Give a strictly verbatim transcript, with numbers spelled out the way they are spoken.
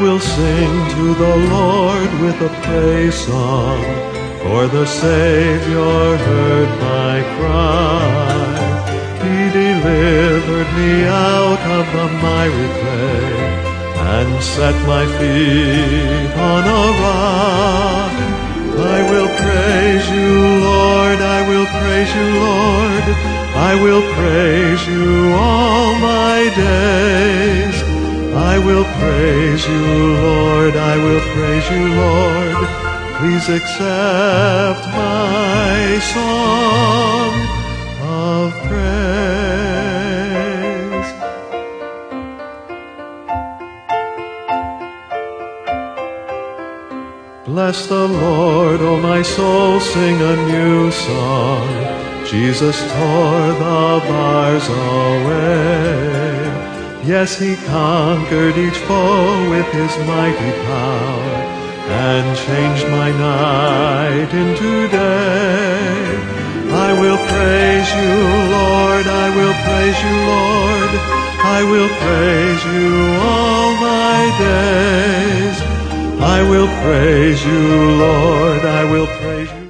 will sing to the Lord with a praise song, for the Savior heard my cry. He delivered me out of the miry clay, and set my feet on a rock. I will praise you, Lord, I will praise you, Lord, I will praise you all my days. I will praise you, Lord, I will praise you, Lord. Please accept my song of praise. Bless the Lord, O my soul, sing a new song. Jesus tore the bars away. Yes, he conquered each foe with his mighty power, and changed my night into day. I will praise you, Lord, I will praise you, Lord, I will praise you all my days. I will praise you, Lord, I will praise you.